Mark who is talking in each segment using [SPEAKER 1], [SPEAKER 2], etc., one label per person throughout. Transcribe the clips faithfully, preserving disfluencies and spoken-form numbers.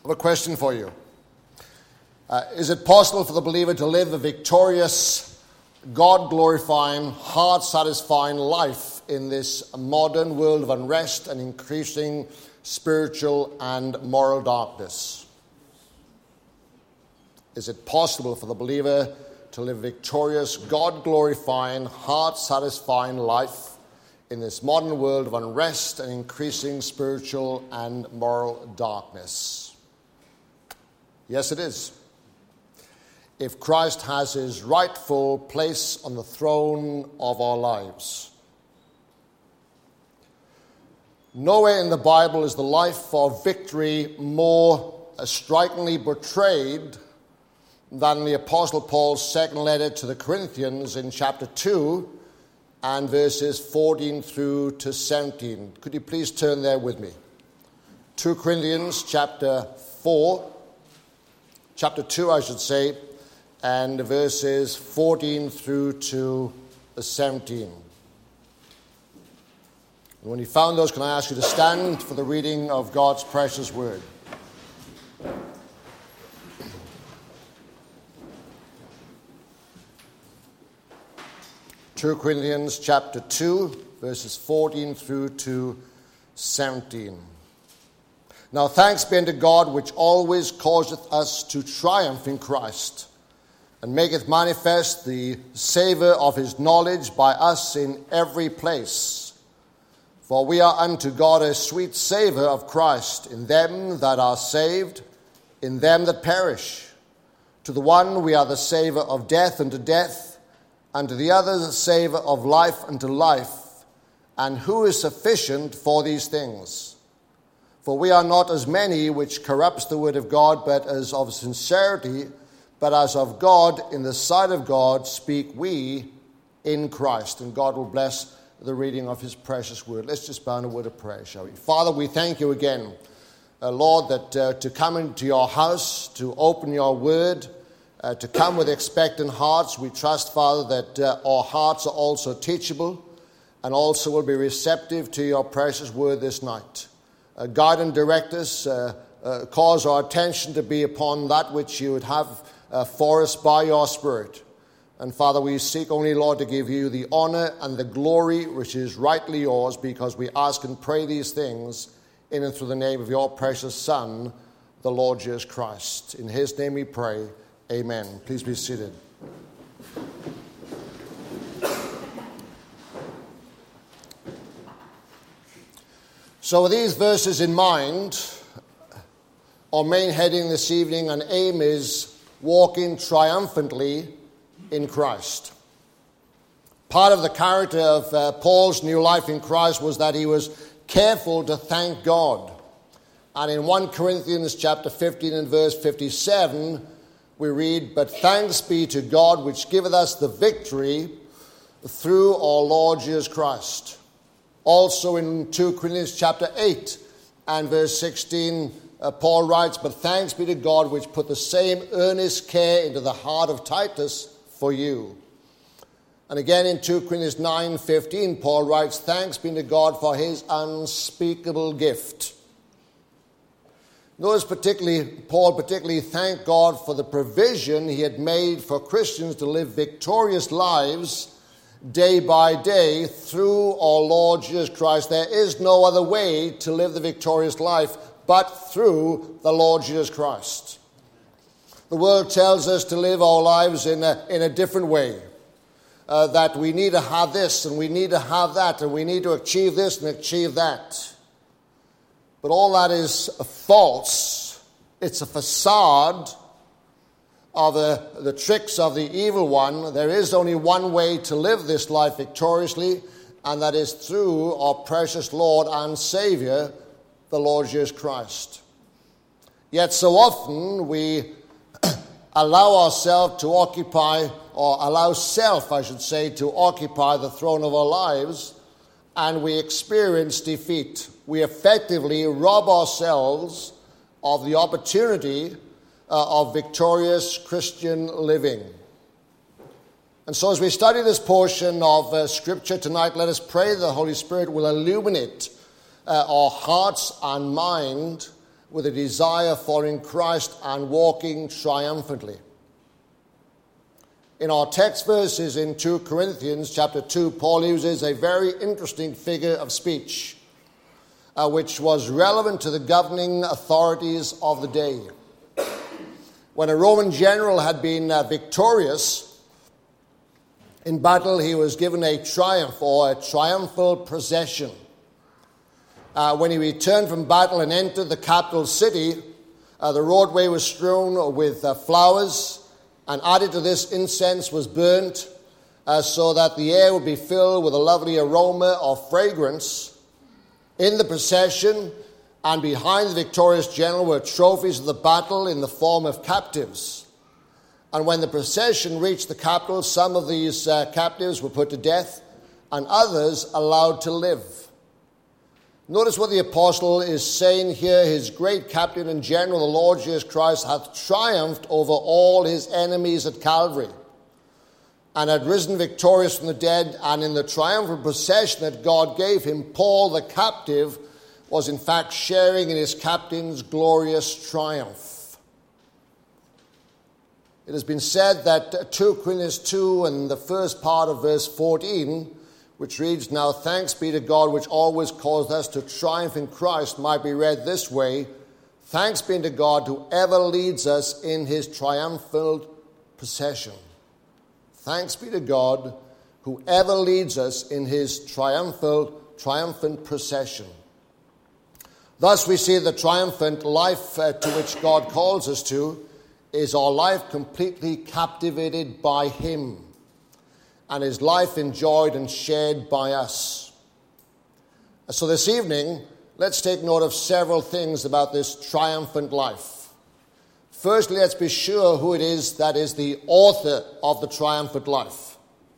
[SPEAKER 1] I have a question for you. Uh, is it possible for the believer to live a victorious, God-glorifying, heart-satisfying life in this modern world of unrest and increasing spiritual and moral darkness? Is it possible for the believer to live a victorious, God-glorifying, heart-satisfying life in this modern world of unrest and increasing spiritual and moral darkness? Yes, it is. If Christ has his rightful place on the throne of our lives. Nowhere in the Bible is the life of victory more strikingly portrayed than in the Apostle Paul's second letter to the Corinthians in chapter two and verses fourteen through to seventeen. Could you please turn there with me? Second Corinthians chapter four, chapter two, I should say, and verses fourteen through to seventeen. When you found those, can I ask you to stand for the reading of God's precious word? Second Corinthians chapter two, verses fourteen through to seventeen. Now thanks be unto God, which always causeth us to triumph in Christ, and maketh manifest the savour of his knowledge by us in every place. For we are unto God a sweet savour of Christ in them that are saved, in them that perish. To the one we are the savour of death unto death, and to the other the savour of life unto life. And who is sufficient for these things? For we are not as many which corrupts the word of God, but as of sincerity, but as of God, in the sight of God, speak we in Christ. And God will bless the reading of his precious word. Let's just bow in a word of prayer, shall we? Father, we thank you again, uh, Lord, that uh, to come into your house, to open your word, uh, to come with expectant hearts. We trust, Father, that uh, our hearts are also teachable and also will be receptive to your precious word this night. Uh, guide and direct us, uh, uh, cause our attention to be upon that which you would have uh, for us by your Spirit. And Father, we seek only, Lord, to give you the honor and the glory which is rightly yours, because we ask and pray these things in and through the name of your precious Son, the Lord Jesus Christ. In his name we pray. Amen. Please be seated. So with these verses in mind, our main heading this evening and aim is walking triumphantly in Christ. Part of the character of uh, Paul's new life in Christ was that he was careful to thank God. And in First Corinthians chapter fifteen and verse fifty-seven, we read, "But thanks be to God which giveth us the victory through our Lord Jesus Christ." Also in Second Corinthians chapter eight and verse sixteen, uh, Paul writes, "But thanks be to God which put the same earnest care into the heart of Titus for you." And again in Second Corinthians nine fifteen, Paul writes, "Thanks be to God for his unspeakable gift." Notice particularly, Paul particularly thanked God for the provision he had made for Christians to live victorious lives day by day through our Lord Jesus Christ. There is no other way to live the victorious life but through the Lord Jesus Christ. The world tells us to live our lives in a, in a different way. Uh, that we need to have this and we need to have that and we need to achieve this and achieve that. But all that is false. It's a facade of the, the tricks of the evil one. There is only one way to live this life victoriously, and that is through our precious Lord and Savior, the Lord Jesus Christ. Yet so often we allow ourselves to occupy, or allow self, I should say, to occupy the throne of our lives, and we experience defeat. We effectively rob ourselves of the opportunity uh, of victorious Christian living. And so as we study this portion of uh, Scripture tonight, let us pray the Holy Spirit will illuminate uh, our hearts and mind with a desire following Christ and walking triumphantly. In our text verses in Second Corinthians chapter two, Paul uses a very interesting figure of speech, uh, which was relevant to the governing authorities of the day. When a Roman general had been uh, victorious in battle, he was given a triumph or a triumphal procession. Uh, when he returned from battle and entered the capital city, uh, the roadway was strewn with uh, flowers, and added to this, incense was burnt, uh, so that the air would be filled with a lovely aroma of fragrance. In the procession and behind the victorious general were trophies of the battle in the form of captives. And when the procession reached the capital, some of these uh, captives were put to death, and others allowed to live. Notice what the apostle is saying here. His great captain and general, the Lord Jesus Christ, hath triumphed over all his enemies at Calvary, and had risen victorious from the dead. And in the triumphal procession that God gave him, Paul the captive was in fact sharing in his captain's glorious triumph. It has been said that Second Corinthians two and the first part of verse fourteen, which reads, "Now thanks be to God, which always caused us to triumph in Christ," might be read this way: "Thanks be to God who ever leads us in his triumphal procession." Thanks be to God who ever leads us in his triumphal, triumphant procession. Thus we see the triumphant life uh, to which God calls us to is our life completely captivated by him, and his life enjoyed and shared by us. So this evening, let's take note of several things about this triumphant life. Firstly, let's be sure who it is that is the author of the triumphant life.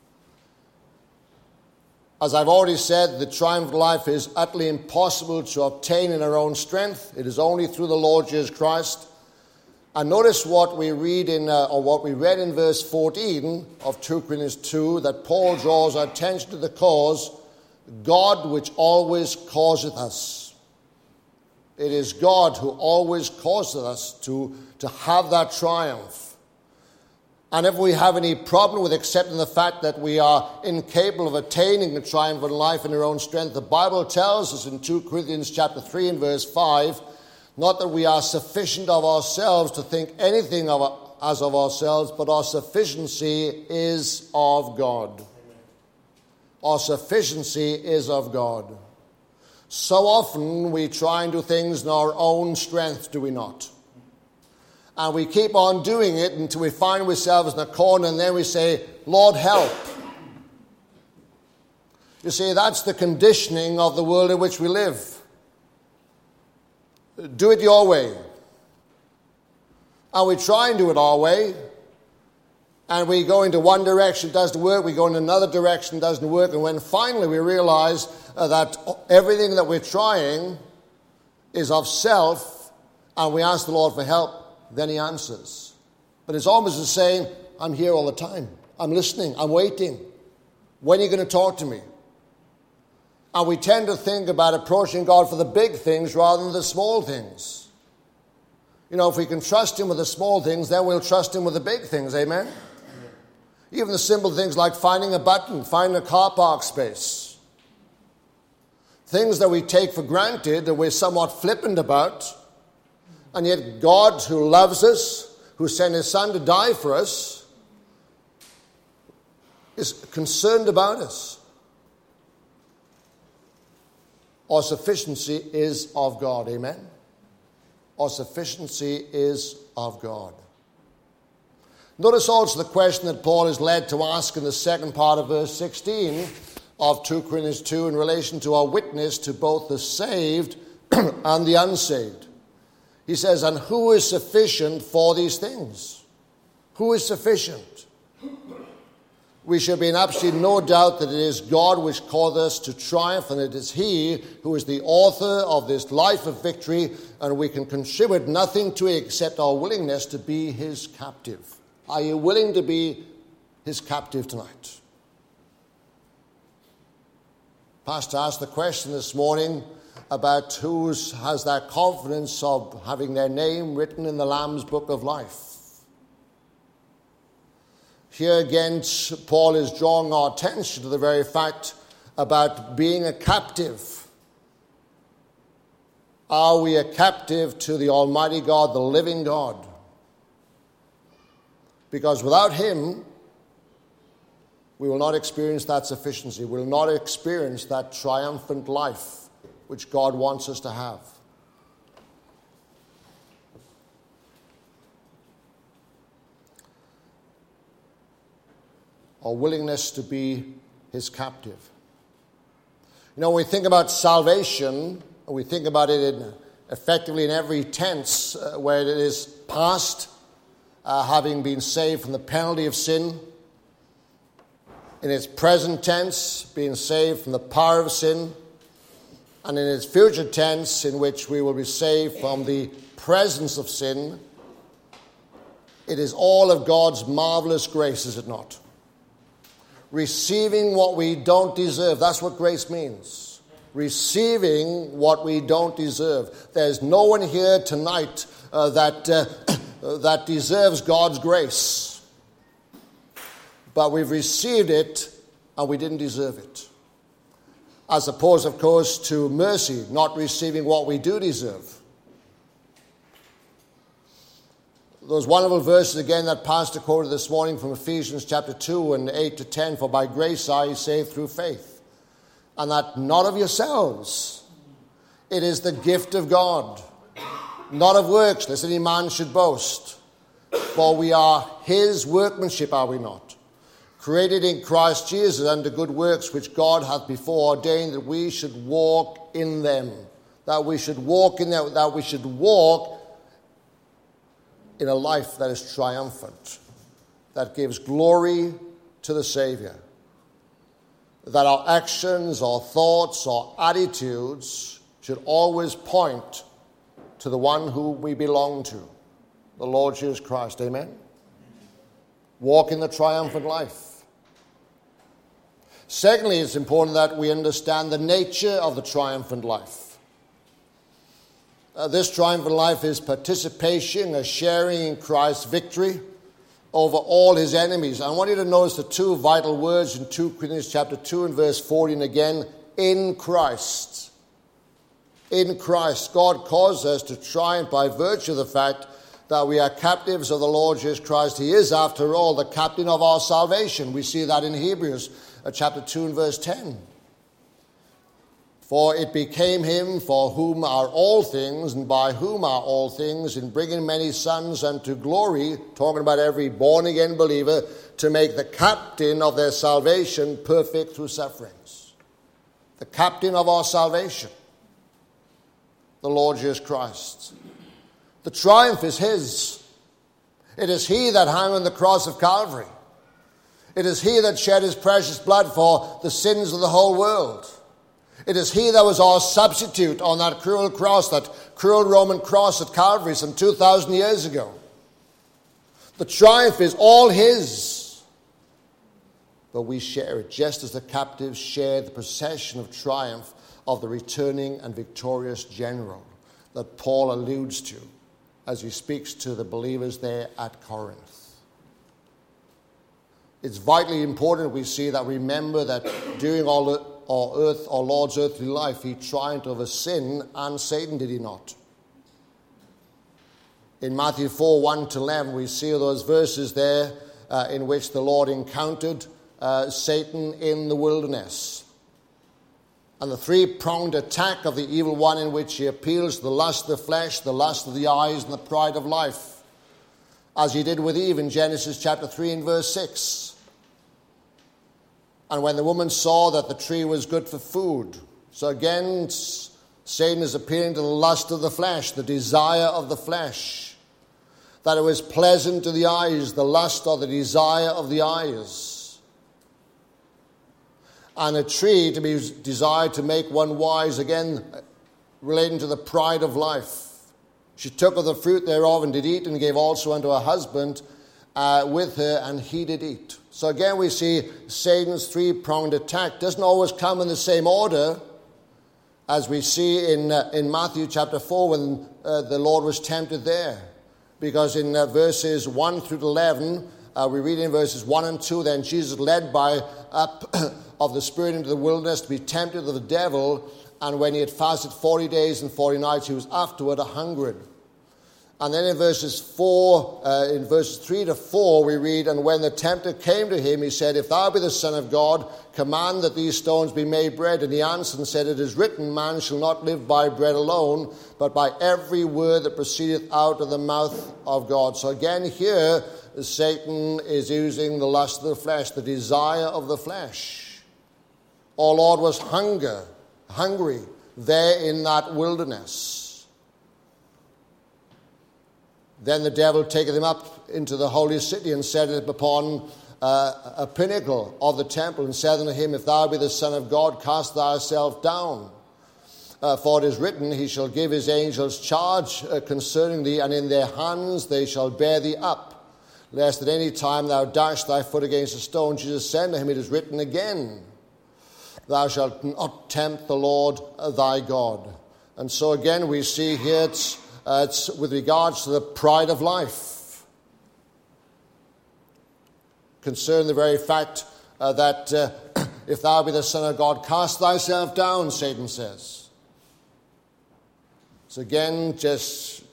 [SPEAKER 1] As I've already said, the triumphant life is utterly impossible to obtain in our own strength. It is only through the Lord Jesus Christ. And notice what we read in, uh, or what we read in verse fourteen of Second Corinthians two, that Paul draws our attention to the cause, God which always causeth us. It is God who always causes us to, to have that triumph. And if we have any problem with accepting the fact that we are incapable of attaining the triumphant life in our own strength, the Bible tells us in Second Corinthians chapter three and verse five, not that we are sufficient of ourselves to think anything of as of ourselves, but our sufficiency is of God. Amen. Our sufficiency is of God. So often we try and do things in our own strength, do we not? And we keep on doing it until we find ourselves in a corner, and then we say, "Lord, help." You see, that's the conditioning of the world in which we live. Do it your way. And we try and do it our way. And we go into one direction, it doesn't work. We go in another direction, it doesn't work. And when finally we realize uh, that everything that we're trying is of self, and we ask the Lord for help, then he answers. But it's almost as saying, "I'm here all the time. I'm listening. I'm waiting. When are you going to talk to me?" And we tend to think about approaching God for the big things rather than the small things. You know, if we can trust him with the small things, then we'll trust him with the big things, amen? Even the simple things like finding a button, finding a car park space. Things that we take for granted, that we're somewhat flippant about, and yet God, who loves us, who sent his son to die for us, is concerned about us. Our sufficiency is of God. Amen? Our sufficiency is of God. Notice also the question that Paul is led to ask in the second part of verse sixteen of Second Corinthians two in relation to our witness to both the saved and the unsaved. He says, "And who is sufficient for these things?" Who is sufficient? We should be in absolutely no doubt that it is God which called us to triumph, and it is he who is the author of this life of victory, and we can contribute nothing to it except our willingness to be his captive. Are you willing to be his captive tonight? Pastor asked the question this morning, about who has that confidence of having their name written in the Lamb's book of life. Here again, Paul is drawing our attention to the very fact about being a captive. Are we a captive to the Almighty God, the living God? Because without Him, we will not experience that sufficiency. We will not experience that triumphant life which God wants us to have. Our willingness to be His captive. You know, when we think about salvation, we think about it in, effectively in every tense, uh, where it is past, uh, having been saved from the penalty of sin. In its present tense, being saved from the power of sin. And in its future tense, in which we will be saved from the presence of sin. It is all of God's marvelous grace, is it not? Receiving what we don't deserve. That's what grace means. Receiving what we don't deserve. There's no one here tonight uh, that, uh, that deserves God's grace. But we've received it and we didn't deserve it. As opposed, of course, to mercy, not receiving what we do deserve. Those wonderful verses again that Pastor quoted this morning from Ephesians chapter two and eight to ten, for by grace are ye saved through faith, and that not of yourselves, it is the gift of God, not of works, lest any man should boast. For we are His workmanship, are we not? Created in Christ Jesus unto good works, which God hath before ordained that we should walk in them. That we should walk in them, that we should walk in a life that is triumphant, that gives glory to the Savior. That our actions, our thoughts, our attitudes should always point to the one who we belong to, the Lord Jesus Christ. Amen? Walk in the triumphant life. Secondly, it's important that we understand the nature of the triumphant life. Uh, this triumphant life is participation, a sharing in Christ's victory over all His enemies. I want you to notice the two vital words in Second Corinthians chapter two and verse fourteen again, in Christ. In Christ. God calls us to triumph by virtue of the fact that we are captives of the Lord Jesus Christ. He is, after all, the captain of our salvation. We see that in Hebrews chapter two and verse ten. For it became Him for whom are all things, and by whom are all things, in bringing many sons unto glory, talking about every born-again believer, to make the captain of their salvation perfect through sufferings. The captain of our salvation, the Lord Jesus Christ. The triumph is His. It is He that hung on the cross of Calvary. It is He that shed His precious blood for the sins of the whole world. It is He that was our substitute on that cruel cross, that cruel Roman cross at Calvary some two thousand years ago. The triumph is all His. But we share it, just as the captives share the procession of triumph of the returning and victorious general that Paul alludes to as he speaks to the believers there at Corinth. It's vitally important we see that remember that during all our earth, our Lord's earthly life, He triumphed over sin and Satan, did He not? In Matthew four, one to eleven, we see those verses there uh, in which the Lord encountered uh, Satan in the wilderness. And the three-pronged attack of the evil one, in which he appeals to the lust of the flesh, the lust of the eyes, and the pride of life, as he did with Eve in Genesis chapter three and verse six. And when the woman saw that the tree was good for food, so again, Satan is appealing to the lust of the flesh, the desire of the flesh, that it was pleasant to the eyes, the lust or the desire of the eyes. And a tree to be desired to make one wise, again, relating to the pride of life. She took of the fruit thereof and did eat, and gave also unto her husband uh, with her, and he did eat. So again we see Satan's three-pronged attack doesn't always come in the same order, as we see in, uh, in Matthew chapter four when uh, the Lord was tempted there. Because in uh, verses one through to eleven, uh, we read in verses one and two, then Jesus led by up of the Spirit into the wilderness to be tempted of the devil, and when he had fasted forty days and forty nights, he was afterward a hungered. And then in verses four, uh, in verses three to four, we read, and when the tempter came to him, he said, if thou be the Son of God, command that these stones be made bread. And he answered and said, it is written, man shall not live by bread alone, but by every word that proceedeth out of the mouth of God. So again here, Satan is using the lust of the flesh, the desire of the flesh. Our Lord was hunger, hungry there in that wilderness. Then the devil taketh him up into the holy city and set it upon uh, a pinnacle of the temple and said unto him, if thou be the Son of God, cast thyself down. Uh, for it is written, he shall give his angels charge uh, concerning thee, and in their hands they shall bear thee up, lest at any time thou dash thy foot against a stone. Jesus said to him, it is written again, thou shalt not tempt the Lord thy God. And so again we see here it's Uh, it's with regards to the pride of life. Concern the very fact uh, that uh, if thou be the Son of God, cast thyself down, Satan says. So again, just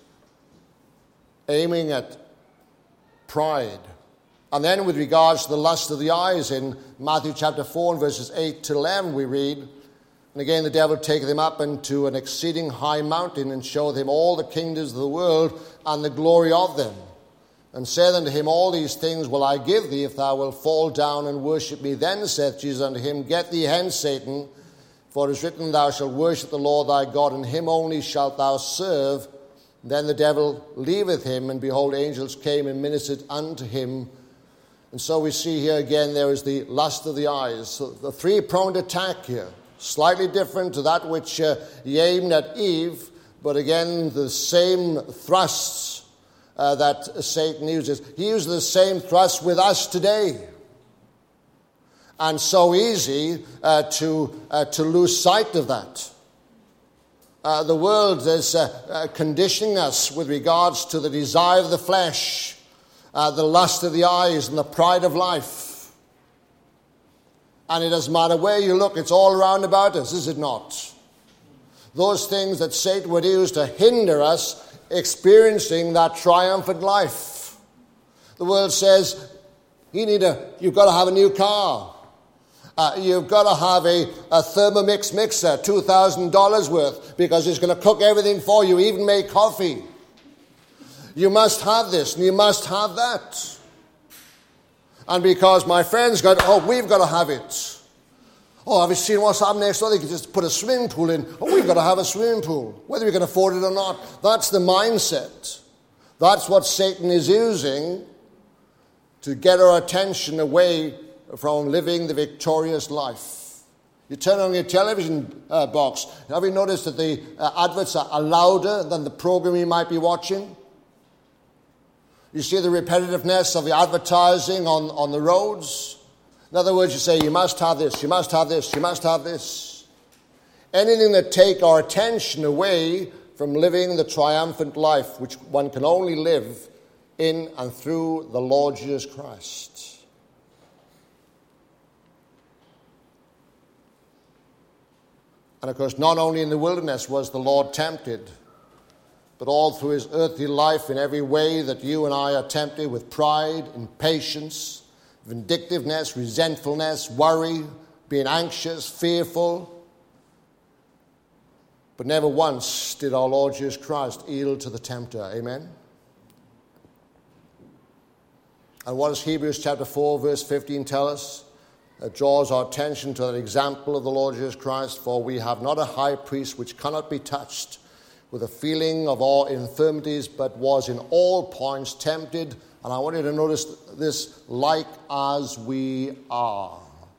[SPEAKER 1] aiming at pride. And then with regards to the lust of the eyes, in Matthew chapter four and verses eight to eleven, we read, and again the devil taketh him up into an exceeding high mountain, and showeth him all the kingdoms of the world and the glory of them, and said unto him, all these things will I give thee, if thou wilt fall down and worship me. Then saith Jesus unto him, get thee hence, Satan, for it is written, thou shalt worship the Lord thy God, and him only shalt thou serve. Then the devil leaveth him, and behold, angels came and ministered unto him. And so we see here again there is the lust of the eyes. So the three-pronged attack here. Slightly different to that which uh, he aimed at Eve, but again the same thrusts uh, that Satan uses. He uses the same thrust with us today. And so easy uh, to, uh, to lose sight of that. Uh, the world is uh, uh, conditioning us with regards to the desire of the flesh, uh, the lust of the eyes, and the pride of life. And it doesn't matter where you look, it's all around about us, is it not? Those things that Satan would use to hinder us experiencing that triumphant life. The world says, you need a, you've got to have a new car. Uh, you've got to have a, a Thermomix mixer, two thousand dollars worth, because it's going to cook everything for you, even make coffee. You must have this, and you must have that. And because my friends got, oh, we've got to have it. Oh, have you seen what's happening next door? They can just put a swimming pool in. Oh, we've got to have a swimming pool, whether we can afford it or not. That's the mindset. That's what Satan is using to get our attention away from living the victorious life. You turn on your television uh, box. Have you noticed that the uh, adverts are, are louder than the program you might be watching? You see the repetitiveness of the advertising on, on the roads. In other words, you say, you must have this, you must have this, you must have this. Anything that take our attention away from living the triumphant life which one can only live in and through the Lord Jesus Christ. And of course, not only in the wilderness was the Lord tempted, but all through his earthly life in every way that you and I are tempted with pride, impatience, vindictiveness, resentfulness, worry, being anxious, fearful. But never once did our Lord Jesus Christ yield to the tempter. Amen? And what does Hebrews chapter four, verse fifteen tell us? It draws our attention to that example of the Lord Jesus Christ. For we have not a high priest which cannot be touched with a feeling of our infirmities, but was in all points tempted. And I want you to notice this, like as we are.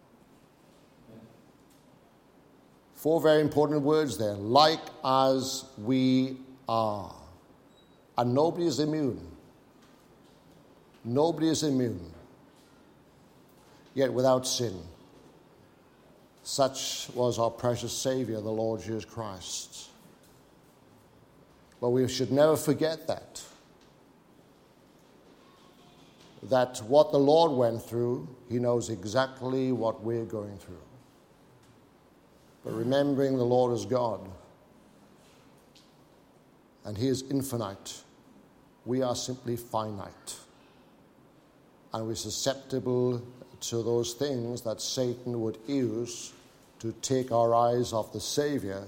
[SPEAKER 1] Four very important words there. Like as we are. And nobody is immune. Nobody is immune. Yet without sin. Such was our precious Savior, the Lord Jesus Christ. But we should never forget that. That what the Lord went through, he knows exactly what we're going through. But remembering the Lord is God, and he is infinite, we are simply finite. And we're susceptible to those things that Satan would use to take our eyes off the Savior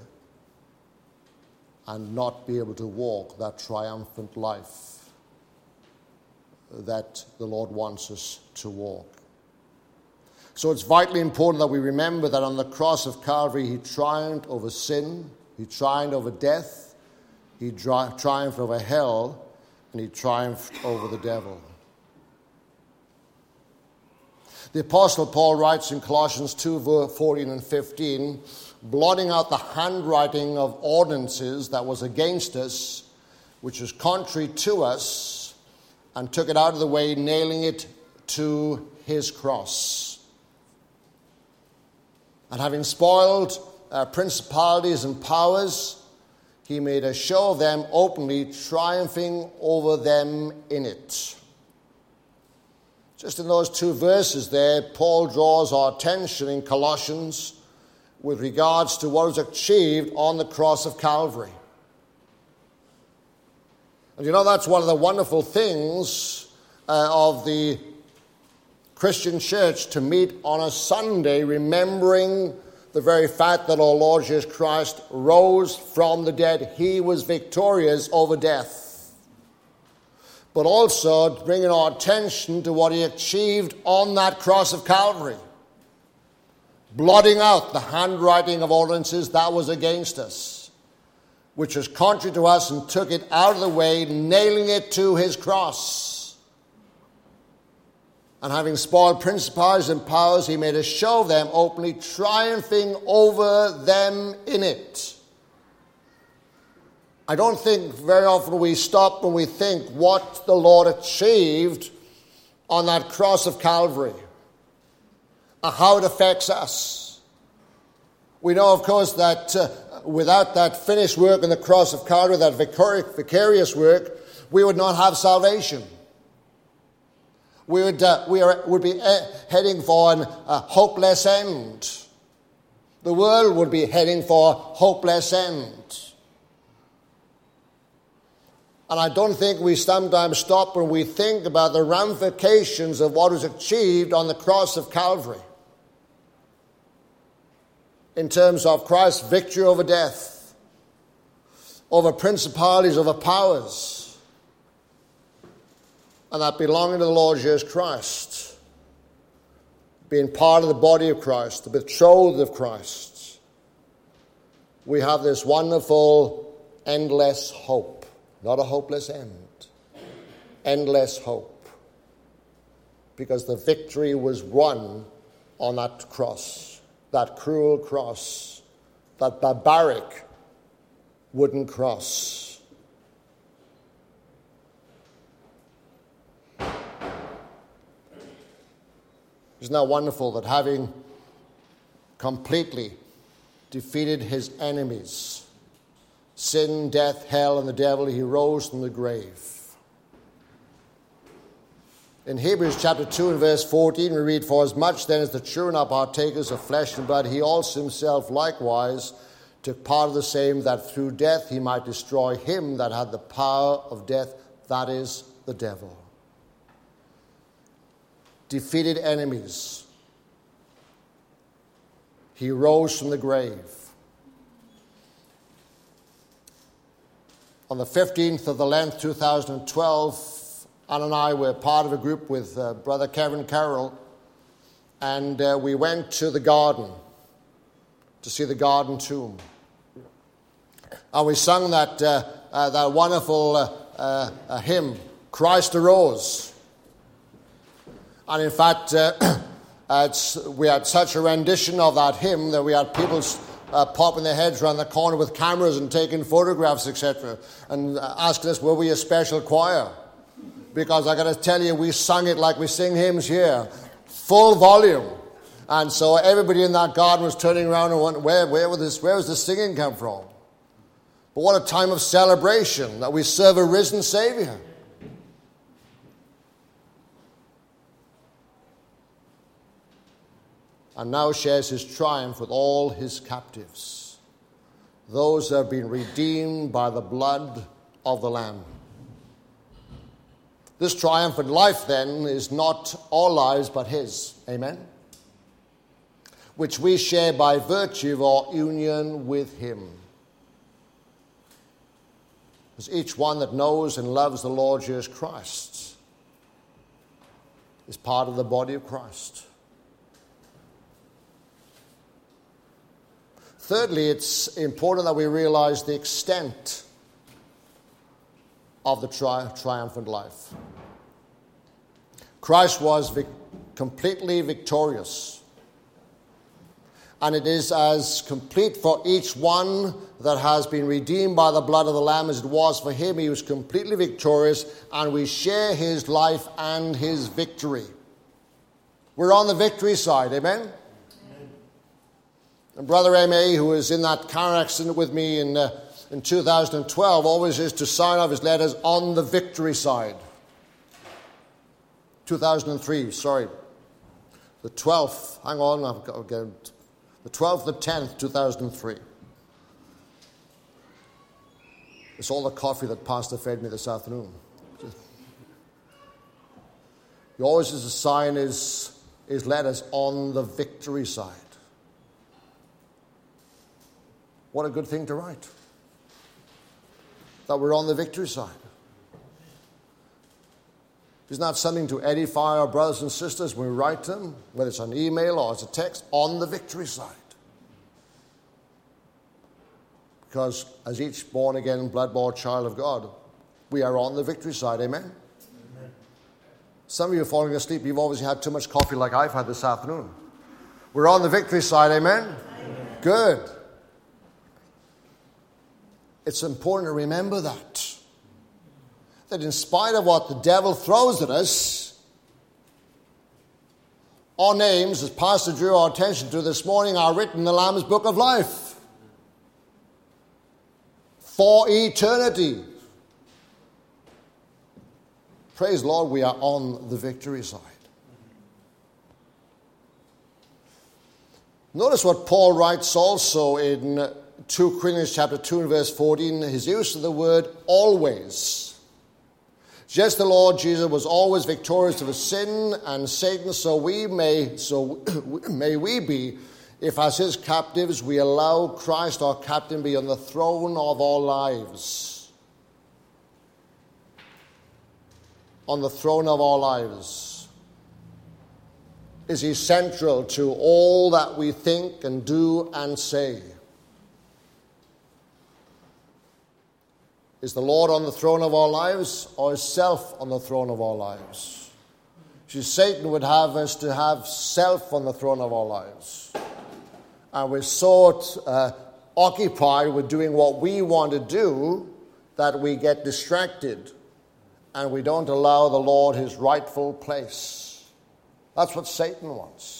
[SPEAKER 1] and not be able to walk that triumphant life that the Lord wants us to walk. So it's vitally important that we remember that on the cross of Calvary, he triumphed over sin, he triumphed over death, he tri- triumphed over hell, and he triumphed over the devil. The Apostle Paul writes in Colossians two, fourteen and fifteen, blotting out the handwriting of ordinances that was against us, which was contrary to us, and took it out of the way, nailing it to his cross. And having spoiled uh, principalities and powers, he made a show of them openly, triumphing over them in it. Just in those two verses there, Paul draws our attention in Colossians with regards to what was achieved on the cross of Calvary. And you know, that's one of the wonderful things uh, of the Christian church, to meet on a Sunday remembering the very fact that our Lord Jesus Christ rose from the dead. He was victorious over death. But also bringing our attention to what he achieved on that cross of Calvary, blotting out the handwriting of ordinances that was against us, which was contrary to us, and took it out of the way, nailing it to his cross. And having spoiled principalities and powers, he made a show of them openly, triumphing over them in it. I don't think very often we stop and we think what the Lord achieved on that cross of Calvary, and how it affects us. We know, of course, that uh, without that finished work on the cross of Calvary, that vicarious work, we would not have salvation. We would, uh, we are, would be uh, heading for a uh, hopeless end. The world would be heading for a hopeless end. And I don't think we sometimes stop when we think about the ramifications of what was achieved on the cross of Calvary, in terms of Christ's victory over death, over principalities, over powers, and that belonging to the Lord Jesus Christ, being part of the body of Christ, the betrothed of Christ, we have this wonderful, endless hope. Not a hopeless end. Endless hope. Because the victory was won on that cross, that cruel cross, that barbaric wooden cross. Isn't that wonderful that having completely defeated his enemies, sin, death, hell, and the devil, he rose from the grave. In Hebrews chapter two and verse fourteen, we read, "For as much then as the children are partakers of flesh and blood, he also himself likewise took part of the same, that through death he might destroy him that had the power of death, that is, the devil." Defeated enemies. He rose from the grave. On the fifteenth of the Lent, two thousand twelve, Ann and I were part of a group with uh, Brother Kevin Carroll, and uh, we went to the garden to see the garden tomb. And we sung that, uh, uh, that wonderful uh, uh, uh, hymn, "Christ Arose." And in fact, uh, it's, we had such a rendition of that hymn that we had people uh, popping their heads around the corner with cameras and taking photographs, et cetera, and asking us, were we a special choir? Because I got to tell you, we sung it like we sing hymns here, full volume. And so everybody in that garden was turning around and wondering, where, where, would this, where was the singing come from? But what a time of celebration that we serve a risen Savior. And now shares his triumph with all his captives, those that have been redeemed by the blood of the Lamb. This triumphant life, then, is not our lives but his. Amen? Which we share by virtue of our union with him. As each one that knows and loves the Lord Jesus Christ is part of the body of Christ. Thirdly, it's important that we realize the extent of the tri- triumphant life. Christ was vic- completely victorious. And it is as complete for each one that has been redeemed by the blood of the Lamb as it was for him. He was completely victorious, and we share his life and his victory. We're on the victory side, amen? And Brother M A, who was in that car accident with me in, uh, in two thousand twelve, always is to sign off his letters on the victory side. two thousand three, sorry. The twelfth, hang on, I've got to get it. The twelfth, the tenth, two thousand three. It's all the coffee that Pastor fed me this afternoon. He always is to sign his, his letters on the victory side. What a good thing to write. That we're on the victory side. Isn't that something to edify our brothers and sisters when we write them, whether it's an email or as a text, on the victory side? Because as each born-again, blood-bought child of God, we are on the victory side, amen? Amen? Some of you are falling asleep. You've obviously had too much coffee like I've had this afternoon. We're on the victory side, amen? Amen. Good. It's important to remember that. That in spite of what the devil throws at us, our names, as Pastor drew our attention to this morning, are written in the Lamb's Book of Life. For eternity. Praise the Lord, we are on the victory side. Notice what Paul writes also in Second Corinthians chapter two and verse fourteen, his use of the word always. Just the Lord Jesus was always victorious over sin and Satan, so we may, so may we be, if as his captives we allow Christ our captain be on the throne of our lives. On the throne of our lives. Is he central to all that we think and do and say? Is the Lord on the throne of our lives, or is self on the throne of our lives? See, Satan would have us to have self on the throne of our lives. And we're so uh, occupied with doing what we want to do that we get distracted and we don't allow the Lord his rightful place. That's what Satan wants.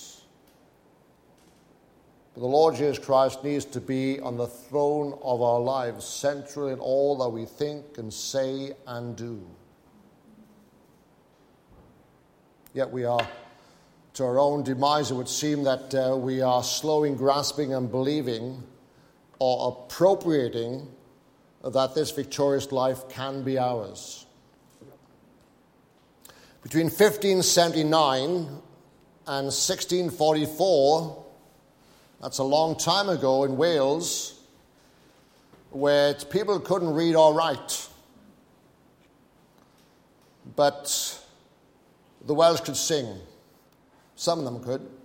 [SPEAKER 1] But the Lord Jesus Christ needs to be on the throne of our lives, central in all that we think and say and do. Yet we are, to our own demise, it would seem that uh, we are slow in grasping and believing or appropriating that this victorious life can be ours. Between fifteen seventy-nine and sixteen forty-four, that's a long time ago in Wales, where people couldn't read or write. But the Welsh could sing. Some of them could.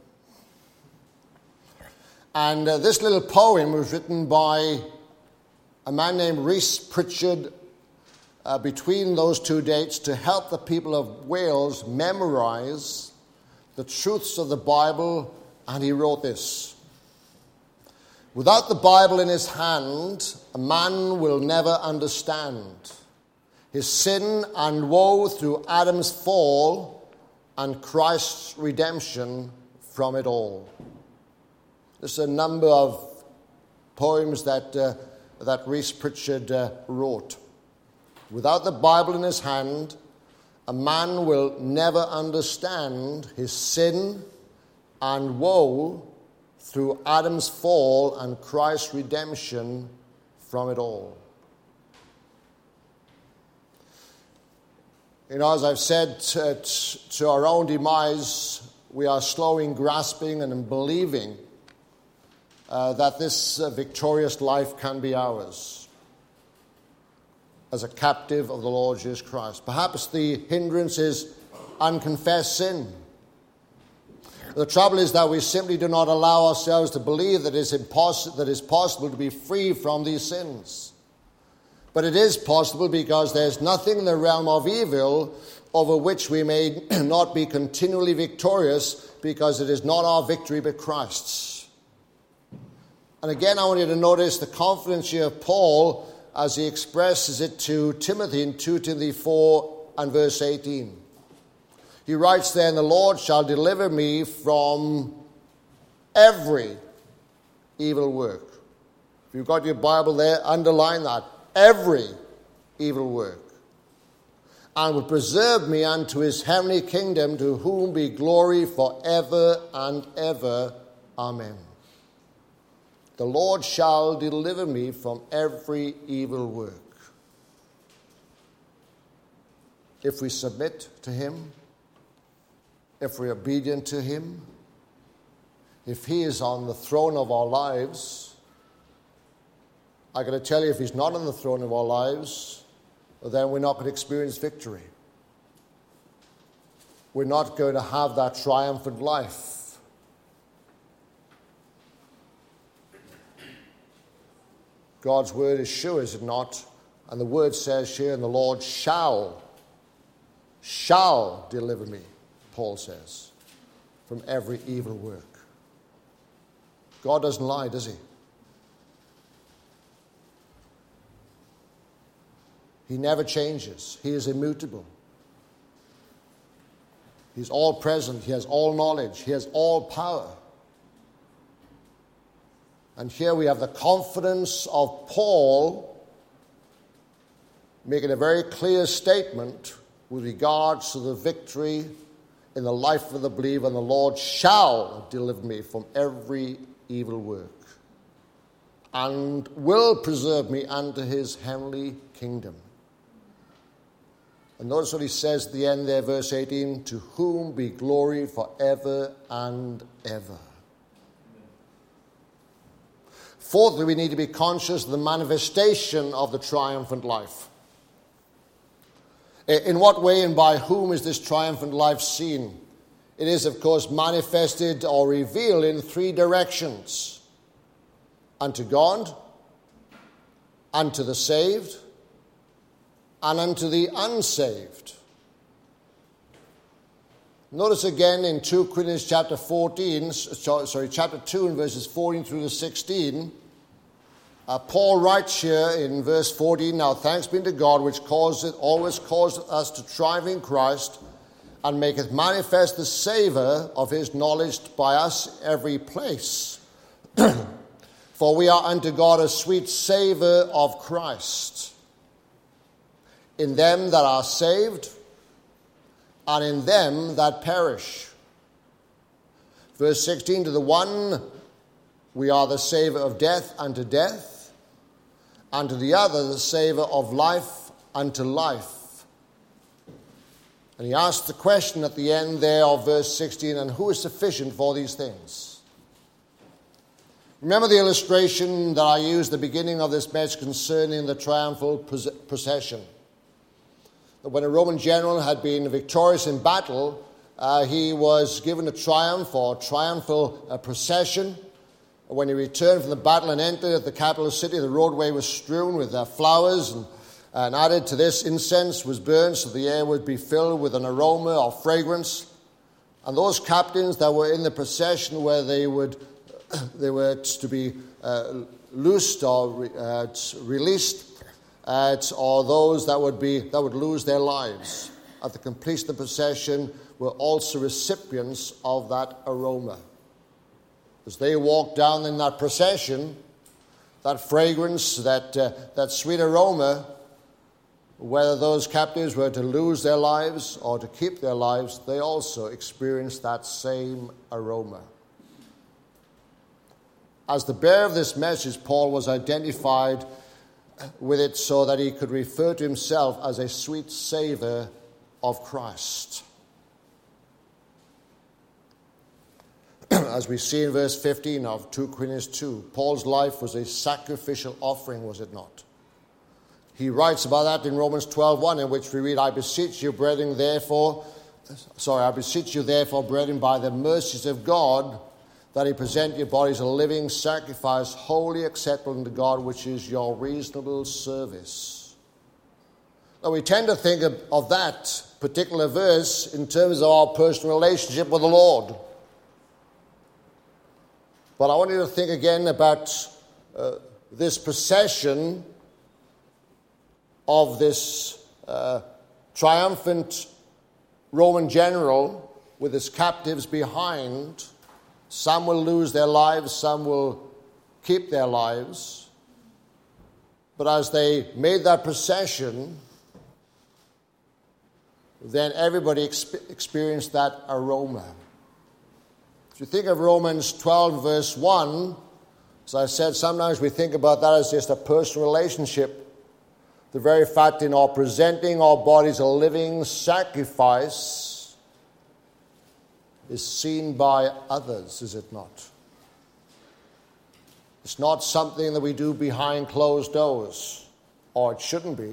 [SPEAKER 1] And uh, this little poem was written by a man named Rhys Pritchard uh, between those two dates to help the people of Wales memorize the truths of the Bible, and he wrote this. Without the Bible in his hand, a man will never understand his sin and woe through Adam's fall and Christ's redemption from it all. There's a number of poems that, uh, that Reese Pritchard uh, wrote. Without the Bible in his hand, a man will never understand his sin and woe through Adam's fall and Christ's redemption from it all. You know, as I've said, to, to our own demise, we are slow in grasping and in believing uh, that this uh, victorious life can be ours as a captive of the Lord Jesus Christ. Perhaps the hindrance is unconfessed sin. The trouble is that we simply do not allow ourselves to believe that it's impos- that it's possible to be free from these sins. But it is possible, because there's nothing in the realm of evil over which we may not be continually victorious, because it is not our victory but Christ's. And again, I want you to notice the confidence here of Paul as he expresses it to Timothy in Second Timothy four and verse eighteen. He writes there, "And the Lord shall deliver me from every evil work." If you've got your Bible there, underline that. Every evil work. "And will preserve me unto his heavenly kingdom, to whom be glory forever and ever. Amen." The Lord shall deliver me from every evil work. If we submit to him, if we're obedient to him, if he is on the throne of our lives, I got to tell you, if he's not on the throne of our lives, then we're not going to experience victory. We're not going to have that triumphant life. God's word is sure, is it not? And the word says here, "And the Lord shall, shall deliver me," Paul says, "from every evil work." God doesn't lie, does he? He never changes. He is immutable. He's all present. He has all knowledge. He has all power. And here we have the confidence of Paul making a very clear statement with regards to the victory in the life of the believer. "And the Lord shall deliver me from every evil work, and will preserve me unto his heavenly kingdom." And notice what he says at the end there, verse eighteen, "To whom be glory forever and ever." Fourthly, we need to be conscious of the manifestation of the triumphant life. In what way and by whom is this triumphant life seen? It is, of course, manifested or revealed in three directions: unto God, unto the saved, and unto the unsaved. Notice again in Second Corinthians chapter fourteen, sorry, chapter two and verses fourteen through to sixteen, uh, Paul writes here in verse fourteen, "Now thanks be to God, which causeth, always causeth us to triumph in Christ, and maketh manifest the savour of his knowledge by us every place. For we are unto God a sweet savour of Christ, in them that are saved, and in them that perish." Verse sixteen, "To the one we are the savour of death unto death, and to the other the savour of life unto life." And he asks the question at the end there of verse sixteen, "And who is sufficient for these things?" Remember the illustration that I used at the beginning of this message concerning the triumphal procession. When a Roman general had been victorious in battle, uh, he was given a triumph or triumphal uh, procession. When he returned from the battle and entered the capital city, the roadway was strewn with uh, flowers, and, and added to this, incense was burned so the air would be filled with an aroma of fragrance. And those captains that were in the procession, where they would they were to be uh, loosed or uh, released, Uh, or those that would be that would lose their lives at the completion of the procession, were also recipients of that aroma. as they walked down in that procession, that fragrance, that, uh, that sweet aroma, whether those captives were to lose their lives or to keep their lives, they also experienced that same aroma. As the bearer of this message, Paul was identified with it so that he could refer to himself as a sweet savor of Christ. As we see in verse fifteen of Second Corinthians two, Paul's life was a sacrificial offering, was it not? He writes about that in Romans twelve one, in which we read, I beseech you, brethren, therefore, sorry, I beseech you, therefore, brethren, by the mercies of God, that he present your bodies a living sacrifice, wholly acceptable unto God, which is your reasonable service. Now, we tend to think of, of that particular verse in terms of our personal relationship with the Lord. But I want you to think again about uh, this procession of this uh, triumphant Roman general with his captives behind. Some will lose their lives, some will keep their lives. But as they made that procession, then everybody exp- experienced that aroma. If you think of Romans twelve, verse one, as I said, sometimes we think about that as just a personal relationship. The very fact in our presenting our bodies a living sacrifice is seen by others, is it not? It's not something that we do behind closed doors, or it shouldn't be.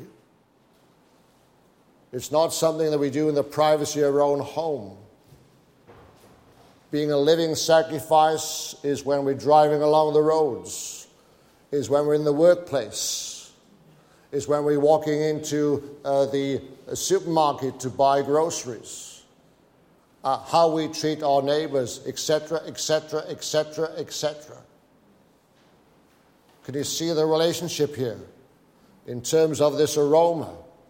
[SPEAKER 1] It's not something that we do in the privacy of our own home. Being a living sacrifice is when we're driving along the roads, is when we're in the workplace, is when we're walking into uh, the supermarket to buy groceries, uh, how we treat our neighbors, et cetera, et cetera, et cetera, et cetera. Can you see the relationship here in terms of this aroma?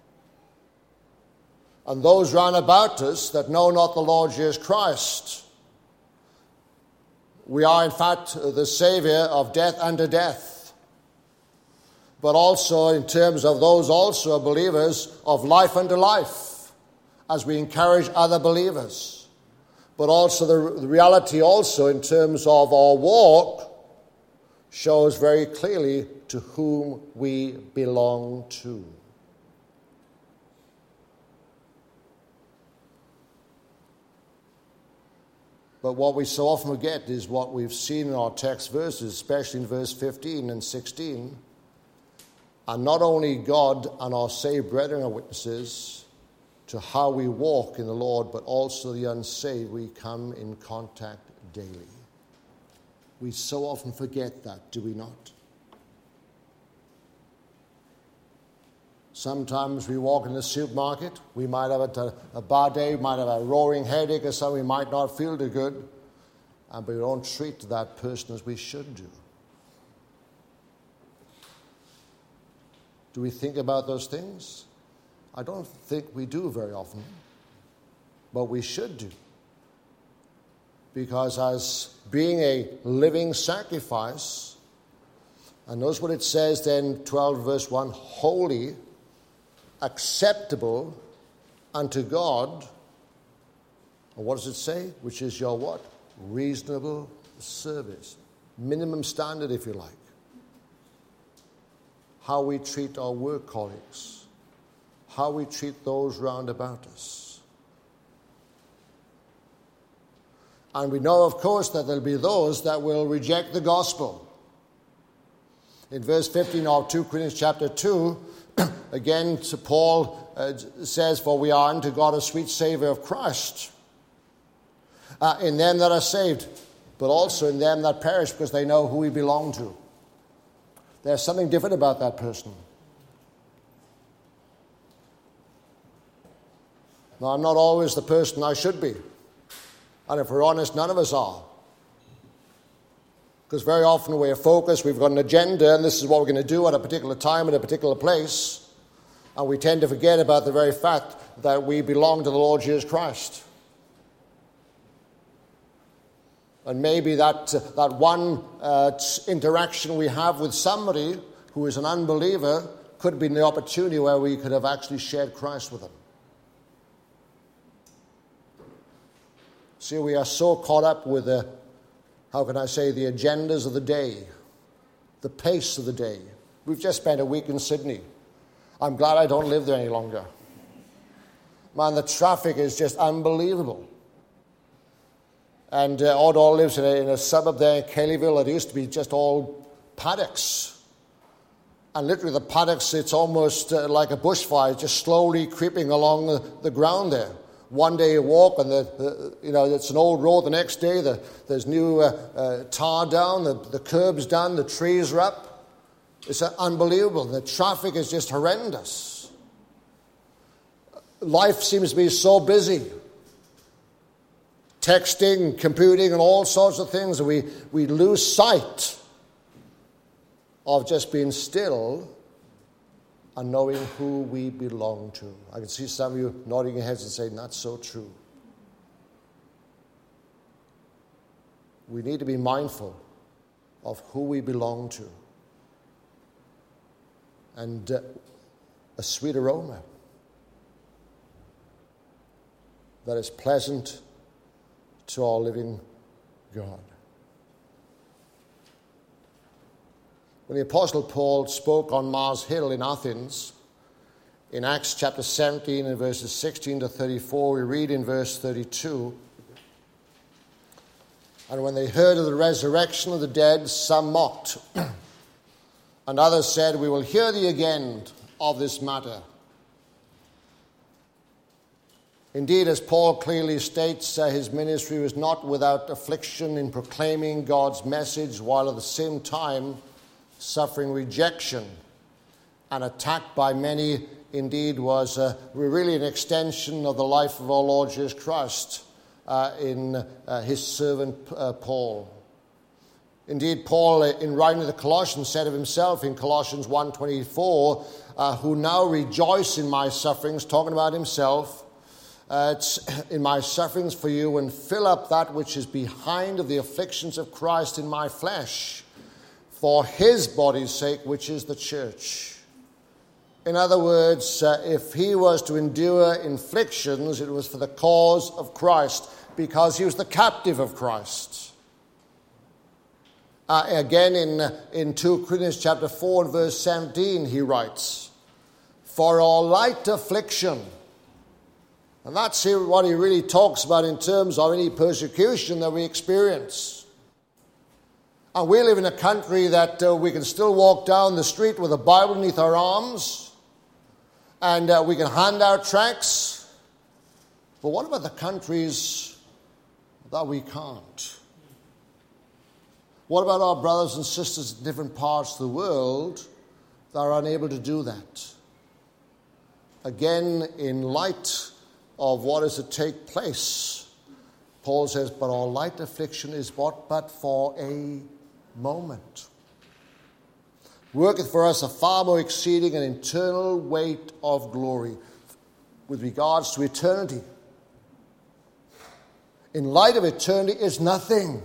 [SPEAKER 1] And those round about us that know not the Lord Jesus Christ, we are in fact the Savior of death unto death, but also in terms of those also believers of life unto life, as we encourage other believers. But also the, the reality also in terms of our walk shows very clearly to whom we belong to. But what we so often forget is what we've seen in our text verses, especially in verse fifteen and sixteen. And not only God and our saved brethren are witnesses to how we walk in the Lord, but also the unsaved we come in contact daily. We so often forget that, do we not? Sometimes we walk in the supermarket, we might have a, a bad day, we might have a roaring headache or something, we might not feel too good, and we don't treat that person as we should do. Do we think about those things? I don't think we do very often, but we should do. Because as being a living sacrifice, and notice what it says then, twelve verse one, holy, acceptable unto God. And what does it say? Which is your what? Reasonable service. Minimum standard, if you like. How we treat our work colleagues. How we treat those round about us. And we know, of course, that there'll be those that will reject the gospel. In verse fifteen of Second Corinthians chapter two, again, Paul uh, says, for we are unto God a sweet savor of Christ, uh, in them that are saved, but also in them that perish, because they know who we belong to. There's something different about that person. Now, I'm not always the person I should be. And if we're honest, none of us are. Because very often we're focused, we've got an agenda, and this is what we're going to do at a particular time, at a particular place. And we tend to forget about the very fact that we belong to the Lord Jesus Christ. And maybe that, uh, that one uh, interaction we have with somebody who is an unbeliever could have been the opportunity where we could have actually shared Christ with them. See, we are so caught up with the, how can I say, the agendas of the day, the pace of the day. We've just spent a week in Sydney. I'm glad I don't live there any longer. Man, the traffic is just unbelievable. And uh, Oddall lives in a, in a suburb there in Kellyville. It used to be just all paddocks. And literally the paddocks, it's almost uh, like a bushfire, just slowly creeping along the, the ground there. One day you walk and the, the, you know, it's an old road. The next day the, there's new uh, uh, tar down, the, the curb's done, the trees are up. It's uh, unbelievable. The traffic is just horrendous. Life seems to be so busy. Texting, computing, and all sorts of things. We, we lose sight of just being still and knowing who we belong to. I can see some of you nodding your heads and saying, that's so true. We need to be mindful of who we belong to. And uh, a sweet aroma that is pleasant to our living God. When the Apostle Paul spoke on Mars Hill in Athens, in Acts chapter seventeen and verses sixteen to thirty-four, we read in verse thirty-two, and when they heard of the resurrection of the dead, some mocked, and others said, we will hear thee again of this matter. Indeed, as Paul clearly states, uh, his ministry was not without affliction in proclaiming God's message, while at the same time suffering rejection and attack by many. Indeed, was uh, really an extension of the life of our Lord Jesus Christ uh, in uh, his servant uh, Paul. Indeed, Paul, uh, in writing to the Colossians, said of himself in Colossians one twenty-four, uh, who now rejoice in my sufferings, talking about himself, Uh, it's in my sufferings for you, and fill up that which is behind of the afflictions of Christ in my flesh, for his body's sake, which is the church. In other words, uh, if he was to endure inflictions, it was for the cause of Christ, because he was the captive of Christ. Uh, again, in, uh, in two Corinthians chapter four and verse seventeen, he writes, for our light affliction. And that's what he really talks about in terms of any persecution that we experience. And we live in a country that uh, we can still walk down the street with a Bible beneath our arms, and uh, we can hand out tracts. But what about the countries that we can't? What about our brothers and sisters in different parts of the world that are unable to do that? Again, in light of what is to take place, Paul says, but our light affliction is what? But for a moment. Worketh for us a far more exceeding and eternal weight of glory. With regards to eternity, in light of eternity, is nothing.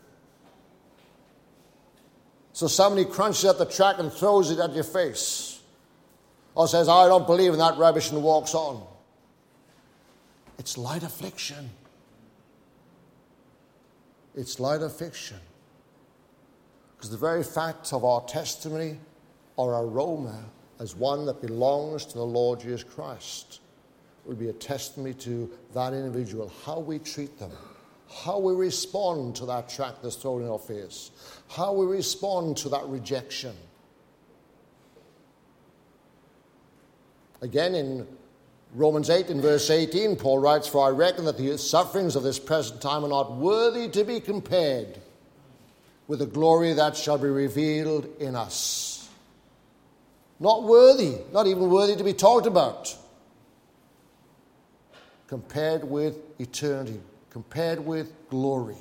[SPEAKER 1] So somebody crunches at the track and throws it at your face, or says, I don't believe in that rubbish, and walks on. It's light affliction. It's light affliction. Because the very fact of our testimony or aroma as one that belongs to the Lord Jesus Christ will be a testimony to that individual, how we treat them, how we respond to that tract that's thrown in our face, how we respond to that rejection. Again, in Romans eight in verse eighteen, Paul writes, for I reckon that the sufferings of this present time are not worthy to be compared with the glory that shall be revealed in us. Not worthy, not even worthy to be talked about, compared with eternity, compared with glory.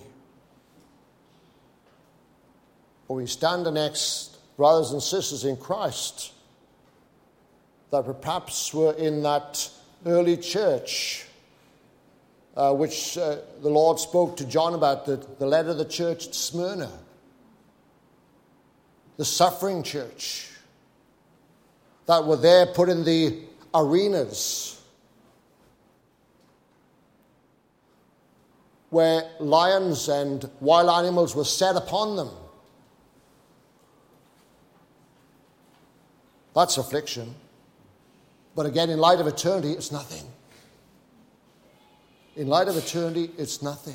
[SPEAKER 1] Or we stand next brothers and sisters in Christ that perhaps were in that early church uh, which uh, the Lord spoke to John about, the, the letter of the church at Smyrna, the suffering church that were there put in the arenas where lions and wild animals were set upon them. That's affliction. But again, in light of eternity, it's nothing. In light of eternity, it's nothing.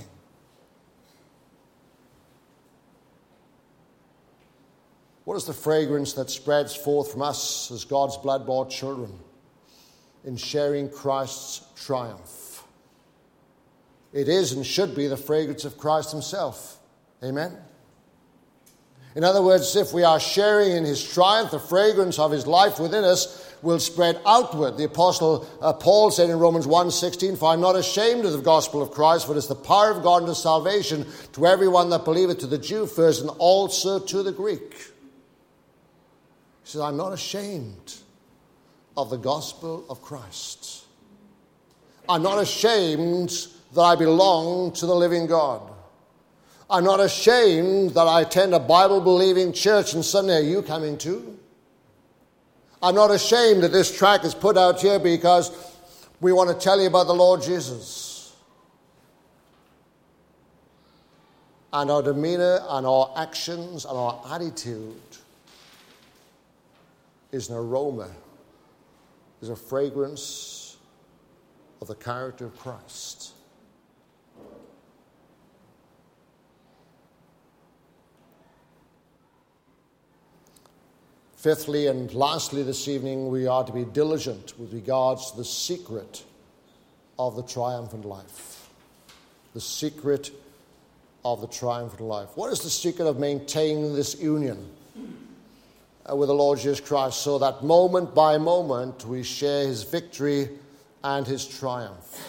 [SPEAKER 1] What is the fragrance that spreads forth from us as God's blood-bought children in sharing Christ's triumph? It is and should be the fragrance of Christ himself. Amen? In other words, if we are sharing in his triumph, the fragrance of his life within us will spread outward. The Apostle uh, Paul said in Romans one sixteen, "For I am not ashamed of the gospel of Christ, for it is the power of God unto salvation to everyone that believeth, to the Jew first, and also to the Greek." He says, "I'm not ashamed of the gospel of Christ. I'm not ashamed that I belong to the living God. I'm not ashamed that I attend a Bible-believing church, and Sunday, are you coming too? I'm not ashamed that this tract is put out here because we want to tell you about the Lord Jesus. And our demeanor and our actions and our attitude is an aroma, is a fragrance of the character of Christ." Fifthly and lastly this evening, we are to be diligent with regards to the secret of the triumphant life. The secret of the triumphant life. What is the secret of maintaining this union with the Lord Jesus Christ, so that moment by moment we share his victory and his triumph?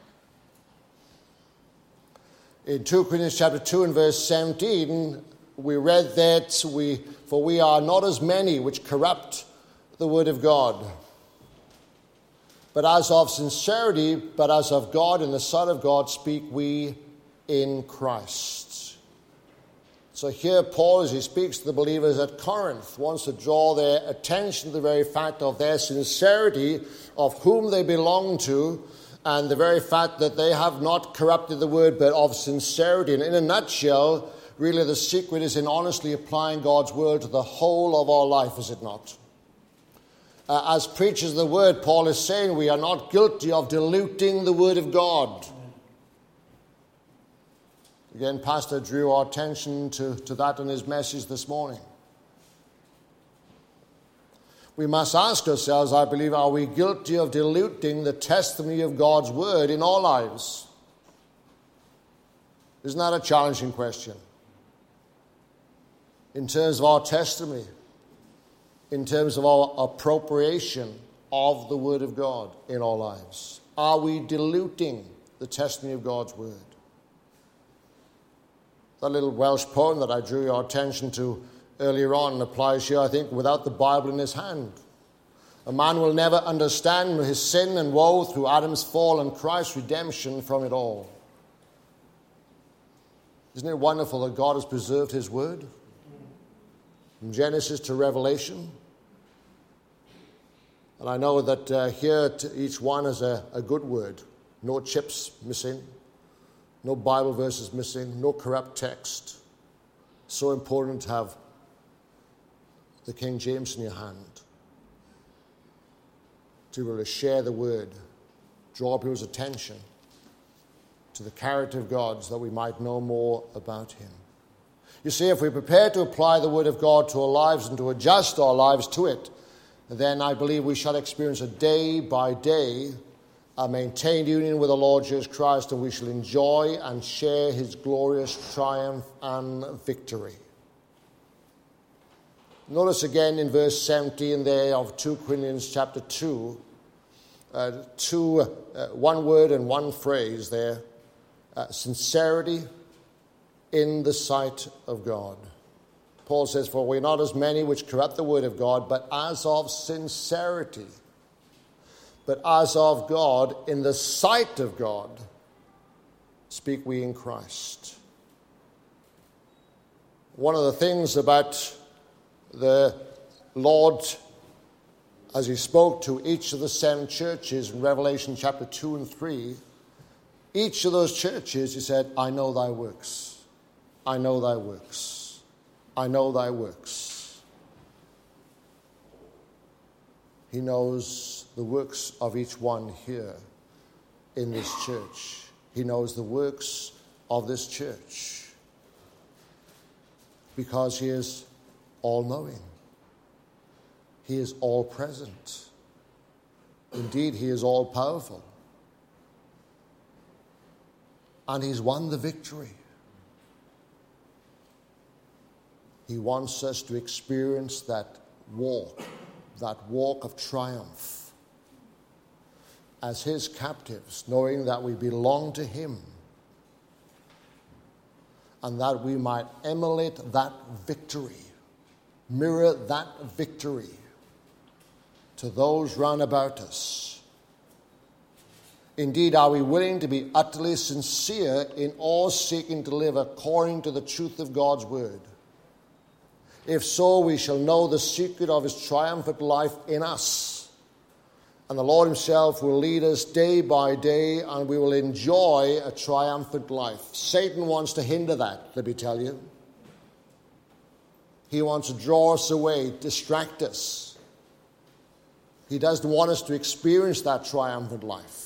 [SPEAKER 1] In Second Corinthians chapter two and verse seventeen, we read that we, for we are not as many which corrupt the word of God, but as of sincerity, but as of God and the Son of God speak we in Christ. So here Paul, as he speaks to the believers at Corinth, wants to draw their attention to the very fact of their sincerity, of whom they belong to, and the very fact that they have not corrupted the word, but of sincerity. And in a nutshell, really the secret is in honestly applying God's word to the whole of our life, is it not? Uh, as preachers of the word, Paul is saying we are not guilty of diluting the word of God. Again, Pastor drew our attention to, to that in his message this morning. We must ask ourselves, I believe, are we guilty of diluting the testimony of God's word in our lives? Isn't that a challenging question? In terms of our testimony, in terms of our appropriation of the word of God in our lives, are we diluting the testimony of God's word? That little Welsh poem that I drew your attention to earlier on applies here, I think, without the Bible in his hand. A man will never understand his sin and woe through Adam's fall and Christ's redemption from it all. Isn't it wonderful that God has preserved his word? From Genesis to Revelation. And I know that uh, here to each one has a, a good word. No chips missing. No Bible verses missing. No corrupt text. So important to have the King James in your hand. To be able to share the word. Draw people's attention to the character of God so that we might know more about him. You see, if we're prepared to apply the word of God to our lives and to adjust our lives to it, then I believe we shall experience a day by day a maintained union with the Lord Jesus Christ, and we shall enjoy and share his glorious triumph and victory. Notice again in verse seventeen there of Second Corinthians chapter two, uh, two uh, one word and one phrase there, uh, sincerity in the sight of God. Paul says, for we are not as many which corrupt the word of God, but as of sincerity, but as of God in the sight of God speak we in Christ. One of the things about the Lord, as he spoke to each of the seven churches in Revelation chapter two and three, each of those churches, he said, I know thy works. I know thy works. I know thy works. He knows the works of each one here in this church. He knows the works of this church because he is all-knowing. He is all-present. Indeed, he is all-powerful. And he's won the victory. He wants us to experience that walk, that walk of triumph as his captives, knowing that we belong to him and that we might emulate that victory, mirror that victory to those round about us. Indeed, are we willing to be utterly sincere in all seeking to live according to the truth of God's word? If so, we shall know the secret of his triumphant life in us. And the Lord himself will lead us day by day, and we will enjoy a triumphant life. Satan wants to hinder that, let me tell you. He wants to draw us away, distract us. He doesn't want us to experience that triumphant life.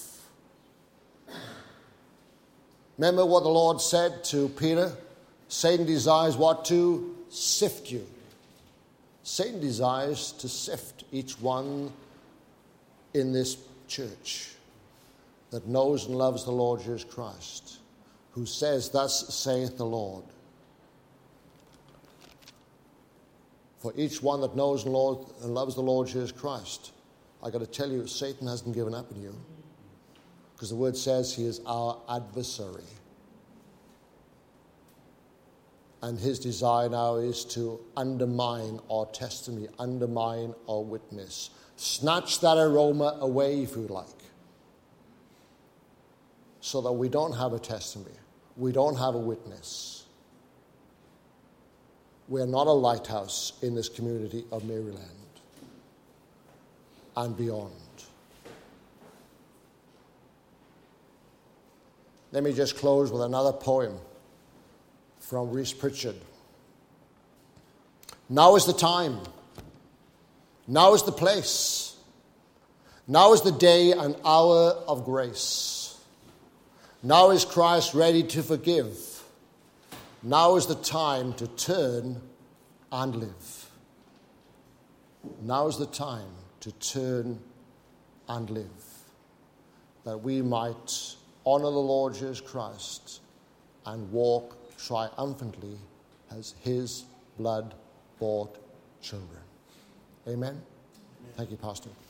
[SPEAKER 1] Remember what the Lord said to Peter? Satan desires what? To sift you. Satan desires to sift each one in this church that knows and loves the Lord Jesus Christ, who says, thus saith the Lord. For each one that knows and, Lord, and loves the Lord Jesus Christ, I got to tell you, Satan hasn't given up on you, because the word says he is our adversary. And his desire now is to undermine our testimony, undermine our witness. Snatch that aroma away, if you like, so that we don't have a testimony. We don't have a witness. We're not a lighthouse in this community of Maryland and beyond. Let me just close with another poem from Reese Pritchard. Now is the time. Now is the place. Now is the day and hour of grace. Now is Christ ready to forgive. Now is the time to turn and live. Now is the time to turn and live, that we might honor the Lord Jesus Christ and walk triumphantly as his blood-bought children. Amen? Amen. Thank you, Pastor.